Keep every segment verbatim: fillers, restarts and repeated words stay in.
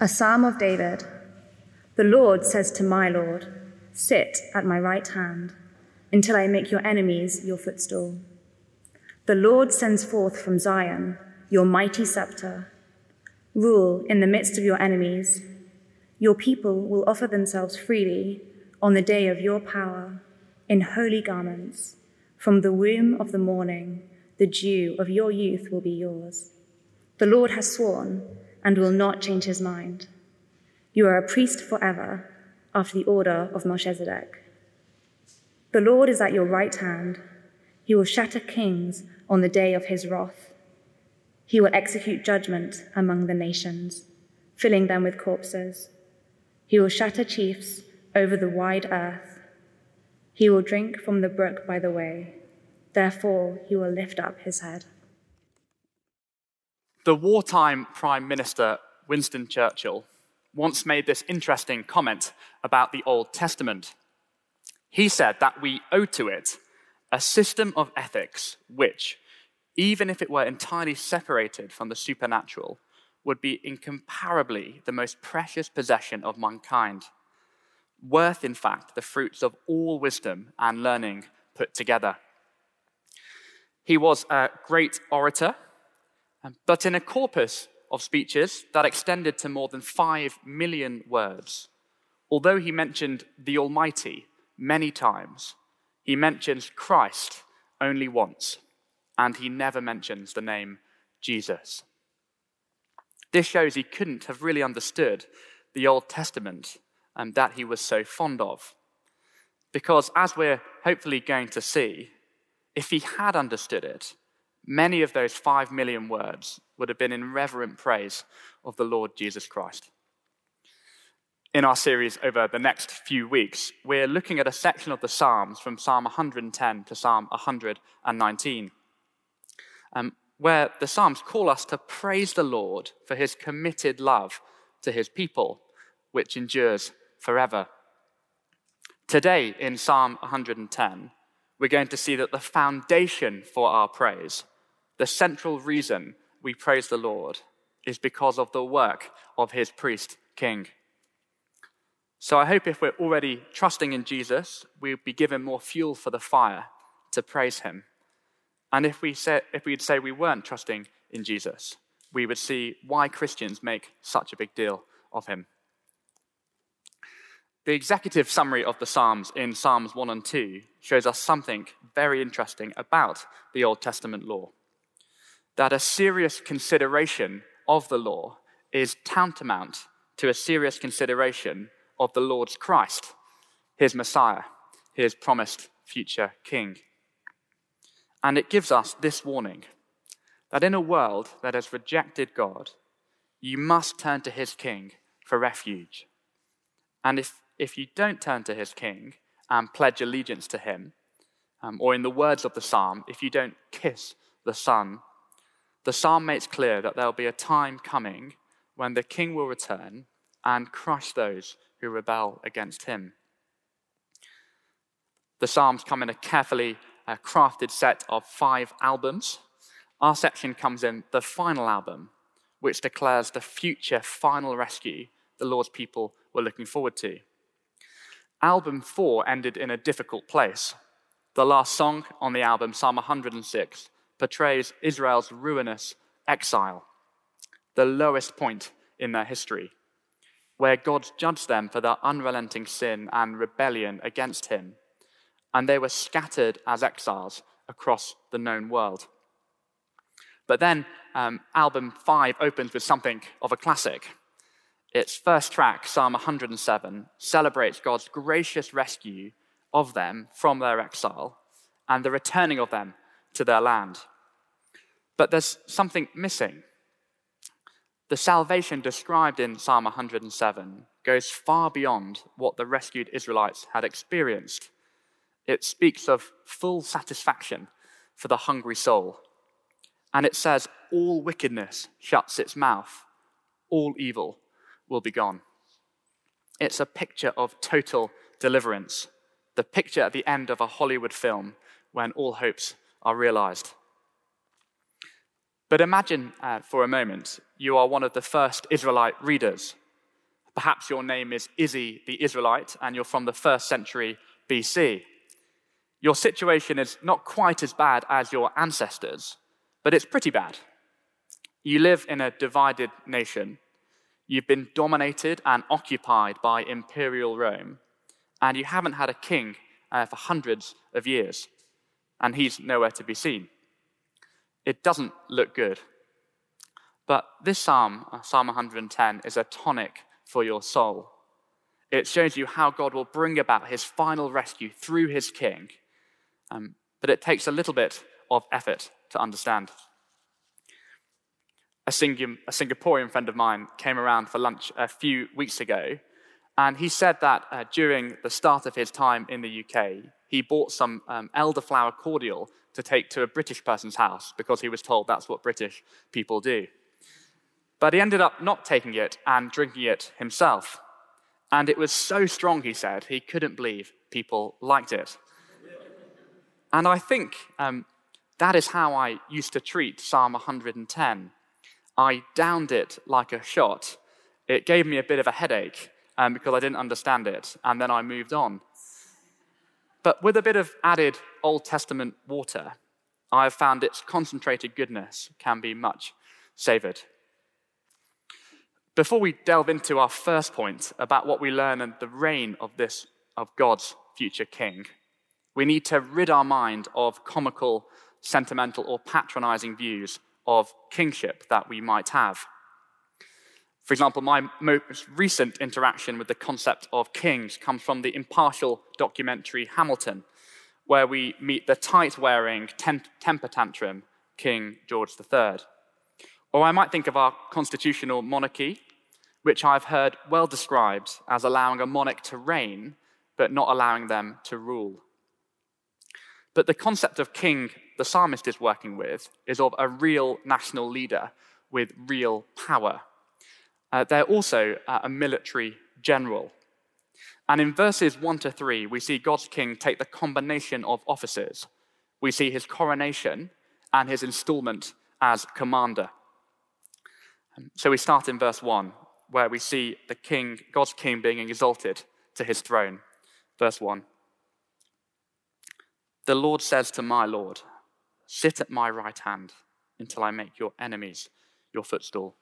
A psalm of David. The Lord says to my Lord, sit at my right hand, until I make your enemies your footstool. The Lord sends forth from Zion your mighty scepter. Rule in the midst of your enemies. Your people will offer themselves freely on the day of your power, in holy garments. From the womb of the morning, the dew of your youth will be yours. The Lord has sworn and will not change his mind. You are a priest forever, after the order of Melchizedek. The Lord is at your right hand. He will shatter kings on the day of his wrath. He will execute judgment among the nations, filling them with corpses. He will shatter chiefs over the wide earth. He will drink from the brook by the way. Therefore, he will lift up his head. The wartime Prime Minister, Winston Churchill, once made this interesting comment about the Old Testament. He said that we owe to it a system of ethics which, even if it were entirely separated from the supernatural, would be incomparably the most precious possession of mankind, worth, in fact, the fruits of all wisdom and learning put together. He was a great orator, but in a corpus of speeches that extended to more than five million words, although he mentioned the Almighty many times, he mentions Christ only once, and he never mentions the name Jesus. This shows he couldn't have really understood the Old Testament and that he was so fond of. Because as we're hopefully going to see, if he had understood it, many of those five million words would have been in reverent praise of the Lord Jesus Christ. In our series over the next few weeks, we're looking at a section of the Psalms from Psalm one hundred ten to Psalm one hundred nineteen, um, where the Psalms call us to praise the Lord for his committed love to his people, which endures forever. Today, in Psalm one hundred ten, we're going to see that the foundation for our praise, the central reason we praise the Lord, is because of the work of his priest king. So I hope if we're already trusting in Jesus, we'll be given more fuel for the fire to praise him. And if we say, if we'd say we weren't trusting in Jesus, we would see why Christians make such a big deal of him. The executive summary of the Psalms in Psalms one and two shows us something very interesting about the Old Testament law. That a serious consideration of the law is tantamount to a serious consideration of the Lord's Christ, his Messiah, his promised future king. And it gives us this warning, that in a world that has rejected God, you must turn to his king for refuge. And if, if you don't turn to his king and pledge allegiance to him, um, or in the words of the psalm, if you don't kiss the Son, the psalm makes clear that there'll be a time coming when the king will return and crush those who rebel against him. The psalms come in a carefully uh, crafted set of five albums. Our section comes in the final album, which declares the future final rescue the Lord's people were looking forward to. Album four ended in a difficult place. The last song on the album, Psalm one hundred six, portrays Israel's ruinous exile, the lowest point in their history, where God judged them for their unrelenting sin and rebellion against him, and they were scattered as exiles across the known world. But then um, album five opens with something of a classic. Its first track, Psalm one hundred seven, celebrates God's gracious rescue of them from their exile and the returning of them to their land. But there's something missing. The salvation described in Psalm one hundred seven goes far beyond what the rescued Israelites had experienced. It speaks of full satisfaction for the hungry soul. And it says, all wickedness shuts its mouth, all evil will be gone. It's a picture of total deliverance, the picture at the end of a Hollywood film when all hopes are realized. But imagine uh, for a moment you are one of the first Israelite readers Perhaps your name is Izzy the Israelite, and you're from the first century B C. Your situation is not quite as bad as your ancestors, but it's pretty bad. You live in a divided nation. You've been dominated and occupied by imperial Rome, and you haven't had a king uh, for hundreds of years, and he's nowhere to be seen. It doesn't look good. But this psalm, uh, Psalm one hundred ten, is a tonic for your soul. It shows you how God will bring about his final rescue through his king, um, but it takes a little bit of effort to understand. A, Singum, a Singaporean friend of mine came around for lunch a few weeks ago, and he said that uh, during the start of his time in the U K, he bought some um, elderflower cordial to take to a British person's house because he was told that's what British people do. But he ended up not taking it and drinking it himself. And it was so strong, he said, he couldn't believe people liked it. And I think um, that is how I used to treat Psalm one hundred ten. I downed it like a shot. It gave me a bit of a headache um, because I didn't understand it, and then I moved on. But with a bit of added Old Testament water, I have found its concentrated goodness can be much savoured. Before we delve into our first point about what we learn in the reign of this of God's future king, we need to rid our mind of comical, sentimental, or patronizing views of kingship that we might have. For example, my most recent interaction with the concept of kings comes from the impartial documentary Hamilton, where we meet the tight-wearing, tem- temper tantrum King George the Third. Or I might think of our constitutional monarchy, which I've heard well described as allowing a monarch to reign, but not allowing them to rule. But the concept of king the psalmist is working with is of a real national leader with real power. Uh, they're also uh, a military general. And in verses one to three, we see God's king take the combination of offices. We see his coronation and his installment as commander. So we start in verse one, where we see the king, God's king being exalted to his throne. Verse one. The Lord says to my Lord, sit at my right hand until I make your enemies your footstool.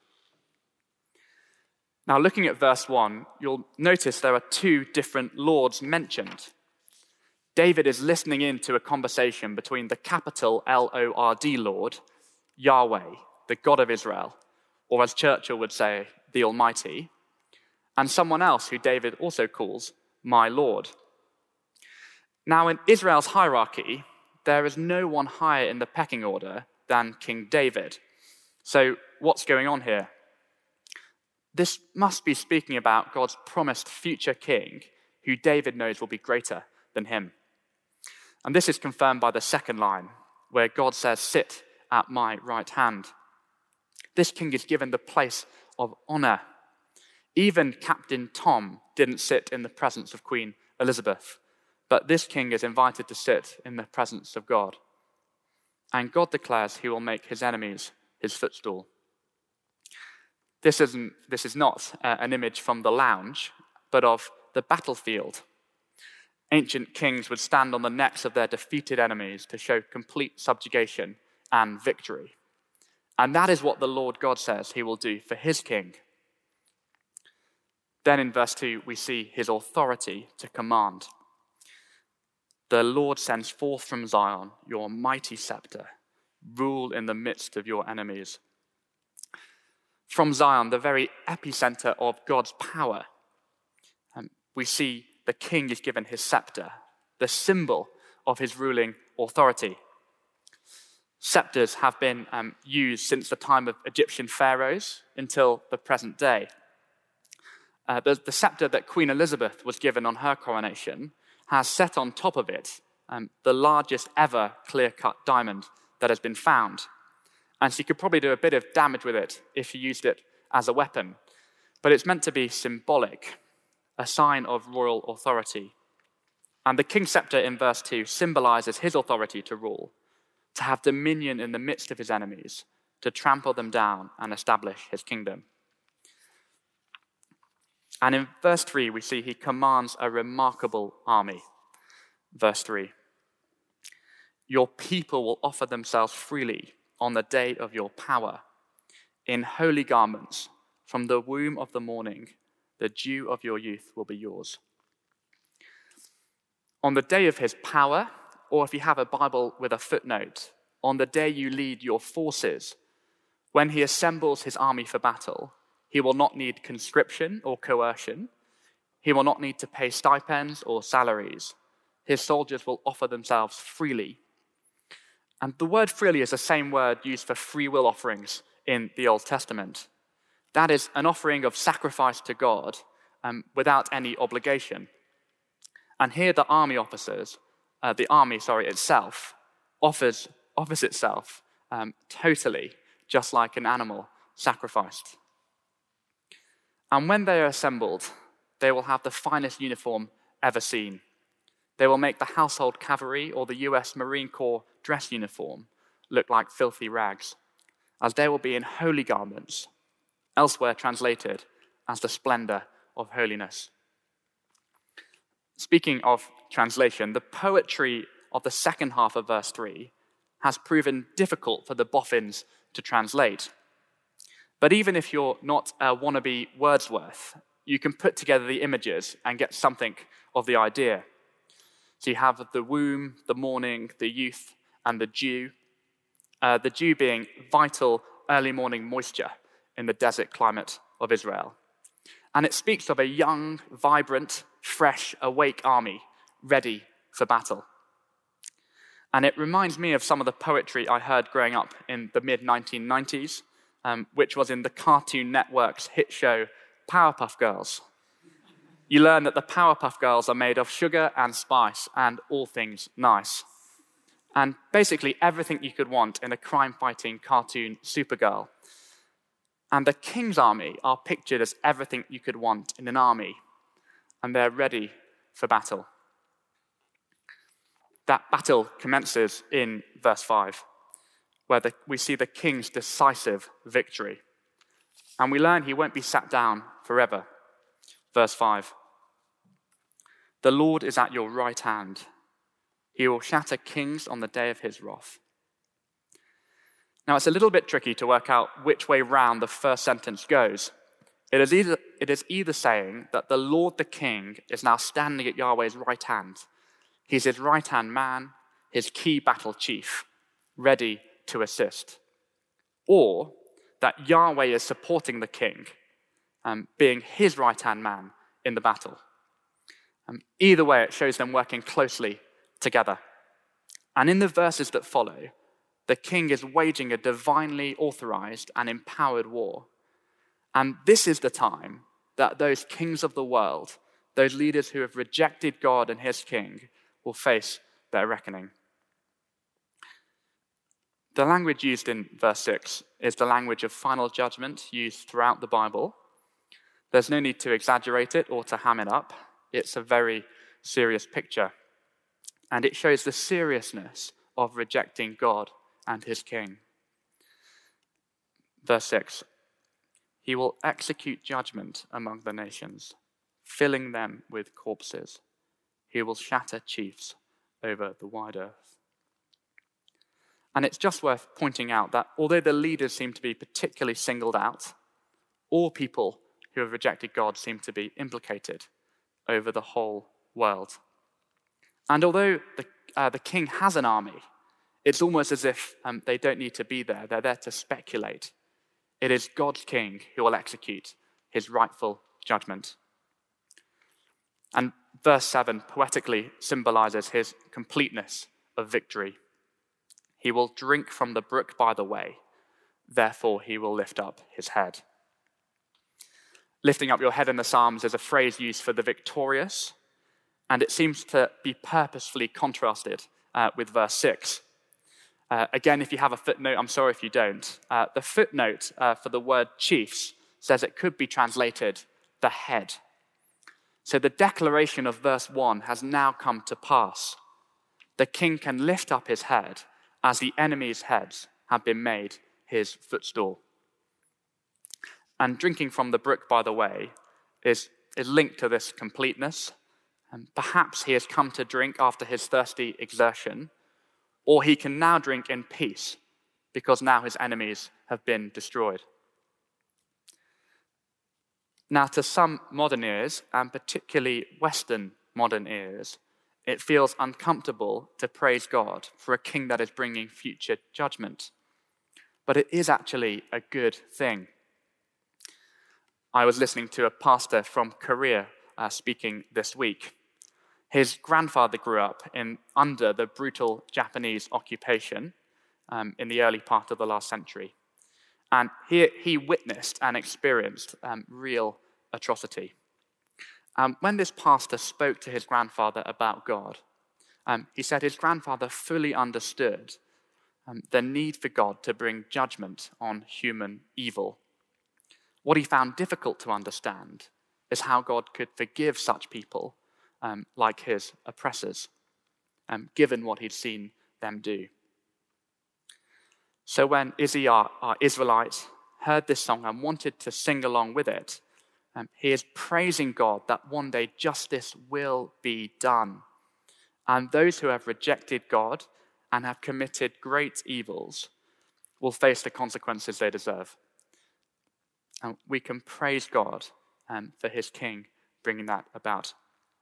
Now, looking at verse one, you'll notice there are two different lords mentioned. David is listening in to a conversation between the capital L O R D Lord, Yahweh, the God of Israel, or as Churchill would say, the Almighty, and someone else who David also calls my Lord. Now, in Israel's hierarchy, there is no one higher in the pecking order than King David. So what's going on here? This must be speaking about God's promised future king, who David knows will be greater than him. And this is confirmed by the second line, where God says, sit at my right hand. This king is given the place of honor. Even Captain Tom didn't sit in the presence of Queen Elizabeth, but this king is invited to sit in the presence of God. And God declares he will make his enemies his footstool. This isn't, this is not uh, an image from the lounge, but of the battlefield. Ancient kings would stand on the necks of their defeated enemies to show complete subjugation and victory. And that is what the Lord God says he will do for his king. Then in verse two, we see his authority to command. The Lord sends forth from Zion your mighty scepter. Rule in the midst of your enemies. From Zion, the very epicenter of God's power, um, we see the king is given his scepter, the symbol of his ruling authority. Scepters have been um, used since the time of Egyptian pharaohs until the present day. Uh, the, the scepter that Queen Elizabeth was given on her coronation has set on top of it um, the largest ever clear-cut diamond that has been found. And she could probably do a bit of damage with it if she used it as a weapon. But it's meant to be symbolic, a sign of royal authority. And the king's scepter in verse two symbolizes his authority to rule, to have dominion in the midst of his enemies, to trample them down and establish his kingdom. And in verse three, we see he commands a remarkable army. Verse three, your people will offer themselves freely on the day of your power, in holy garments, from the womb of the morning, the dew of your youth will be yours. On the day of his power, or if you have a Bible with a footnote, on the day you lead your forces, when he assembles his army for battle, he will not need conscription or coercion. He will not need to pay stipends or salaries. His soldiers will offer themselves freely. And the word freely is the same word used for free will offerings in the Old Testament. That is an offering of sacrifice to God um, without any obligation. And here the army officers, uh, the army, sorry, itself, offers, offers itself um, totally, just like an animal sacrificed. And when they are assembled, they will have the finest uniform ever seen. They will make the household cavalry or the U S Marine Corps dress uniform look like filthy rags, as they will be in holy garments, elsewhere translated as the splendor of holiness. Speaking of translation, the poetry of the second half of verse three has proven difficult for the boffins to translate. But even if you're not a wannabe Wordsworth, you can put together the images and get something of the idea. So you have the womb, the morning, the youth, and the dew. Uh, the dew being vital early morning moisture in the desert climate of Israel. And it speaks of a young, vibrant, fresh, awake army ready for battle. And it reminds me of some of the poetry I heard growing up in the mid nineteen nineties, um, which was in the Cartoon Network's hit show Powerpuff Girls. You learn that the Powerpuff Girls are made of sugar and spice and all things nice. And basically everything you could want in a crime-fighting cartoon Supergirl. And the King's army are pictured as everything you could want in an army. And they're ready for battle. That battle commences in verse five, where the, we see the king's decisive victory. And we learn he won't be sat down forever. Verse five, the Lord is at your right hand. He will shatter kings on the day of his wrath. Now, it's a little bit tricky to work out which way round the first sentence goes. It is either, it is either saying that the Lord the King is now standing at Yahweh's right hand. He's his right-hand man, his key battle chief, ready to assist. Or that Yahweh is supporting the king, um, being his right-hand man in the battle. Um, either way, it shows them working closely together. And in the verses that follow, the king is waging a divinely authorized and empowered war. And this is the time that those kings of the world, those leaders who have rejected God and his king, will face their reckoning. The language used in verse six is the language of final judgment used throughout the Bible. There's no need to exaggerate it or to ham it up. It's a very serious picture. And it shows the seriousness of rejecting God and his king. Verse six, he will execute judgment among the nations, filling them with corpses. He will shatter chiefs over the wide earth. And it's just worth pointing out that although the leaders seem to be particularly singled out, all people who have rejected God seem to be implicated over the whole world. And although the, uh, the king has an army, it's almost as if um, they don't need to be there. They're there to speculate. It is God's king who will execute his rightful judgment. And verse seven poetically symbolizes his completeness of victory. He will drink from the brook by the way, therefore he will lift up his head. Lifting up your head in the Psalms is a phrase used for the victorious, and it seems to be purposefully contrasted uh, with verse six. Uh, again, if you have a footnote, I'm sorry if you don't. Uh, the footnote uh, for the word chiefs says it could be translated the head. So the declaration of verse one has now come to pass. The king can lift up his head as the enemy's heads have been made his footstool. And drinking from the brook, by the way, is is linked to this completeness. And perhaps he has come to drink after his thirsty exertion, or he can now drink in peace because now his enemies have been destroyed. Now, to some modern ears, and particularly Western modern ears, it feels uncomfortable to praise God for a king that is bringing future judgment. But it is actually a good thing. I was listening to a pastor from Korea uh, speaking this week. His grandfather grew up in under the brutal Japanese occupation um, in the early part of the last century. And he, he witnessed and experienced um, real atrocity. Um, when this pastor spoke to his grandfather about God, um, he said his grandfather fully understood um, the need for God to bring judgment on human evil. What he found difficult to understand is how God could forgive such people um, like his oppressors, um, given what he'd seen them do. So when Izzy, our, our Israelite, heard this song and wanted to sing along with it, um, he is praising God that one day justice will be done. And those who have rejected God and have committed great evils will face the consequences they deserve. And we can praise God um, for his king bringing that about.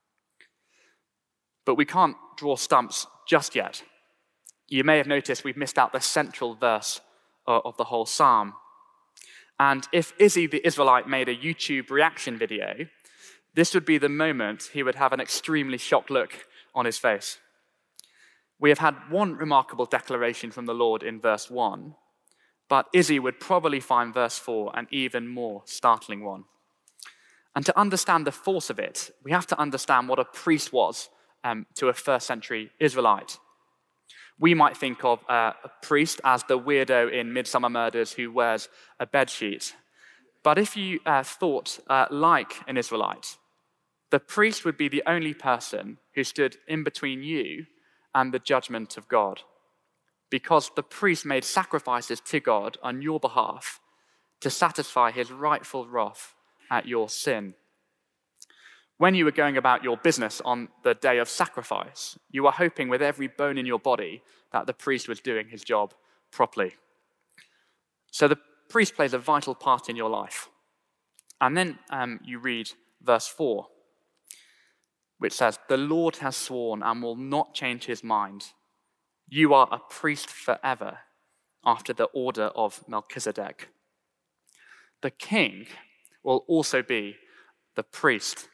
But we can't draw stumps just yet. You may have noticed we've missed out the central verse uh, of the whole psalm. And if Izzy the Israelite made a YouTube reaction video, this would be the moment he would have an extremely shocked look on his face. We have had one remarkable declaration from the Lord in verse one, but Izzy would probably find verse four an even more startling one. And to understand the force of it, we have to understand what a priest was um, to a first century Israelite. We might think of uh, a priest as the weirdo in Midsummer Murders who wears a bedsheet. But if you uh, thought uh, like an Israelite, the priest would be the only person who stood in between you and the judgment of God, because the priest made sacrifices to God on your behalf to satisfy his rightful wrath at your sin. When you were going about your business on the day of sacrifice, you were hoping with every bone in your body that the priest was doing his job properly. So the priest plays a vital part in your life. And then um, you read verse four, which says, "The Lord has sworn and will not change his mind. You are a priest forever, after the order of Melchizedek." The king will also be the priest.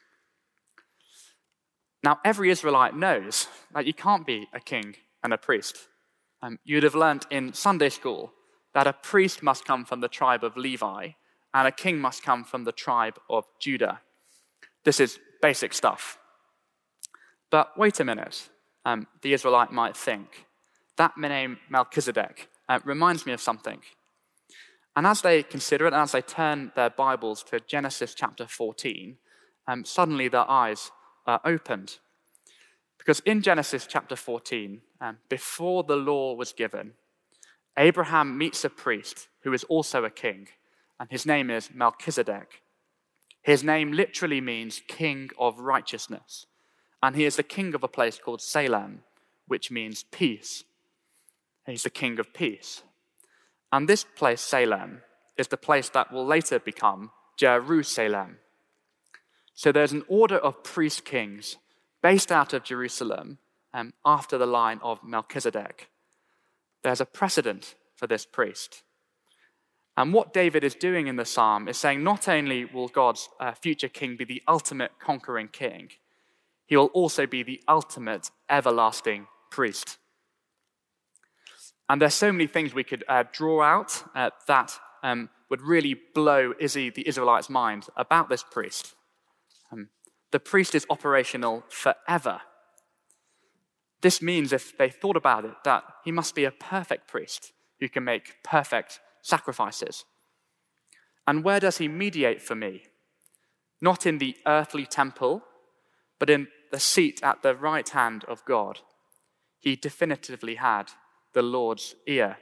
Now, every Israelite knows that you can't be a king and a priest. Um, you'd have learnt in Sunday school that a priest must come from the tribe of Levi and a king must come from the tribe of Judah. This is basic stuff. But wait a minute, um, the Israelite might think. That name Melchizedek uh, reminds me of something. And as they consider it, and as they turn their Bibles to Genesis chapter fourteen, um, suddenly their eyes are opened. Because in Genesis chapter fourteen, um, before the law was given, Abraham meets a priest who is also a king, and his name is Melchizedek. His name literally means king of righteousness, and he is the king of a place called Salem, which means peace. He's the king of peace. And this place, Salem, is the place that will later become Jerusalem. So there's an order of priest kings based out of Jerusalem um, after the line of Melchizedek. There's a precedent for this priest. And what David is doing in the psalm is saying not only will God's uh, future king be the ultimate conquering king, he will also be the ultimate everlasting priest. And there's so many things we could uh, draw out uh, that um, would really blow Izzy, the Israelite's mind about this priest. Um, the priest is operational forever. This means, if they thought about it, that he must be a perfect priest who can make perfect sacrifices. And where does he mediate for me? Not in the earthly temple, but in the seat at the right hand of God. He definitively had the Lord's ear.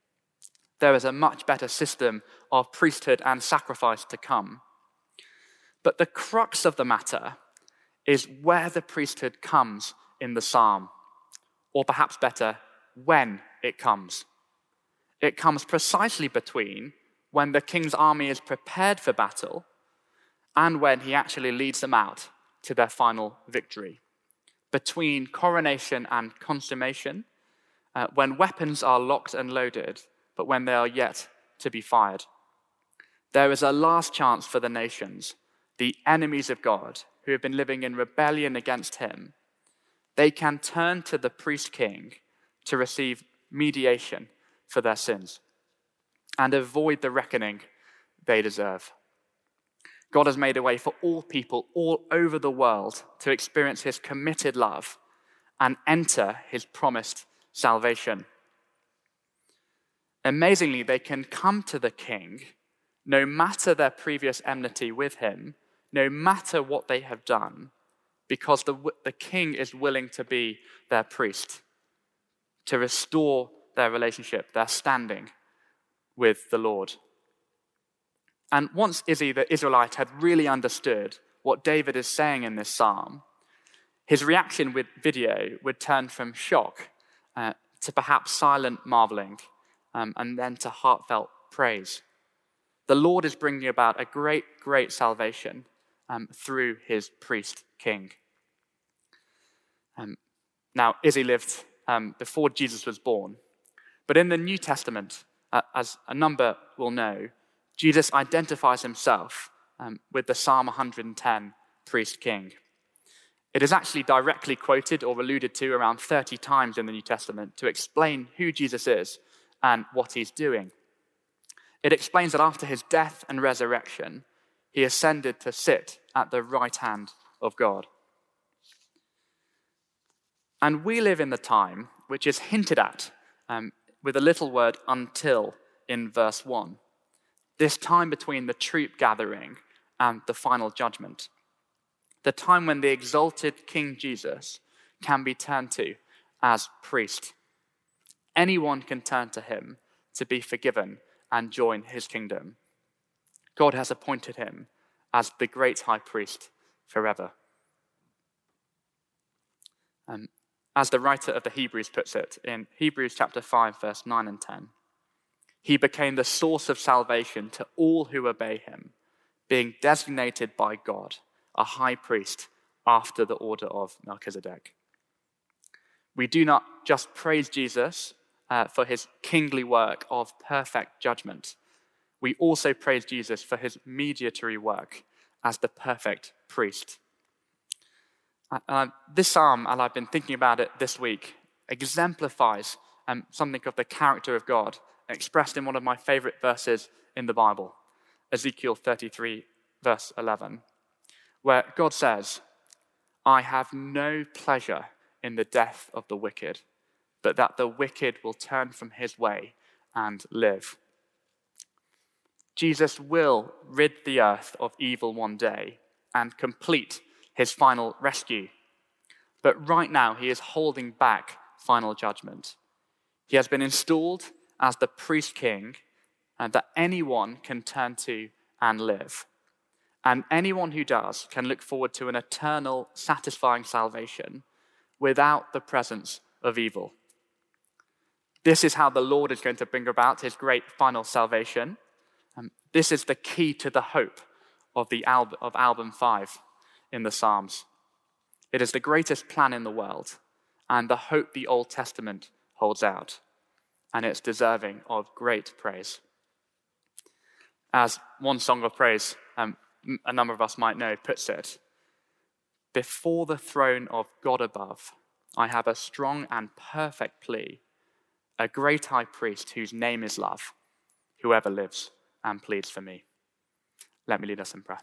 There is a much better system of priesthood and sacrifice to come. But the crux of the matter is where the priesthood comes in the psalm, or perhaps better, when it comes. It comes precisely between when the king's army is prepared for battle and when he actually leads them out to their final victory. Between coronation and consummation, uh, when weapons are locked and loaded, but when they are yet to be fired. There is a last chance for the nations, the enemies of God, who have been living in rebellion against him. They can turn to the priest king to receive mediation for their sins and avoid the reckoning they deserve. God has made a way for all people all over the world to experience his committed love and enter his promised salvation. Amazingly, they can come to the king no matter their previous enmity with him, no matter what they have done, because the, the king is willing to be their priest, to restore their relationship, their standing with the Lord. And once Izzy, the Israelite, had really understood what David is saying in this psalm, his reaction with video would turn from shock uh, to perhaps silent marveling, um, and then to heartfelt praise. The Lord is bringing about a great, great salvation um, through his priest king. Um, now, Izzy lived um, before Jesus was born, but in the New Testament, uh, as a number will know, Jesus identifies himself um, with the Psalm one hundred ten priest king. It is actually directly quoted or alluded to around thirty times in the New Testament to explain who Jesus is and what he's doing. It explains that after his death and resurrection, he ascended to sit at the right hand of God. And we live in the time which is hinted at um, with a little word until in verse one. This time between the troop gathering and the final judgment. The time when the exalted King Jesus can be turned to as priest. Anyone can turn to him to be forgiven and join his kingdom. God has appointed him as the great high priest forever. Um, as the writer of the Hebrews puts it in Hebrews chapter five, verse nine and ten, he became the source of salvation to all who obey him, being designated by God a high priest after the order of Melchizedek. We do not just praise Jesus uh, for his kingly work of perfect judgment. We also praise Jesus for his mediatory work as the perfect priest. Uh, this psalm, and I've been thinking about it this week, exemplifies um, something of the character of God expressed in one of my favorite verses in the Bible, Ezekiel thirty-three, verse eleven, where God says, "I have no pleasure in the death of the wicked, but that the wicked will turn from his way and live." Jesus will rid the earth of evil one day and complete his final rescue. But right now, he is holding back final judgment. He has been installed as the priest king and that anyone can turn to and live. And anyone who does can look forward to an eternal, satisfying salvation without the presence of evil. This is how the Lord is going to bring about his great final salvation. Um, this is the key to the hope of the al- of album five in the Psalms. It is the greatest plan in the world and the hope the Old Testament holds out. And it's deserving of great praise. As one song of praise, um, a number of us might know, puts it, "Before the throne of God above, I have a strong and perfect plea, a great high priest whose name is love, whoever lives and pleads for me." Let me lead us in prayer.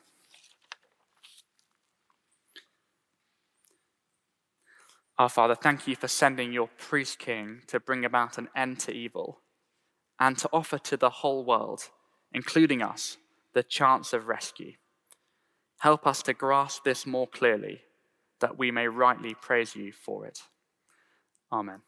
Our Father, thank you for sending your priest king to bring about an end to evil and to offer to the whole world, including us, the chance of rescue. Help us to grasp this more clearly, that we may rightly praise you for it. Amen.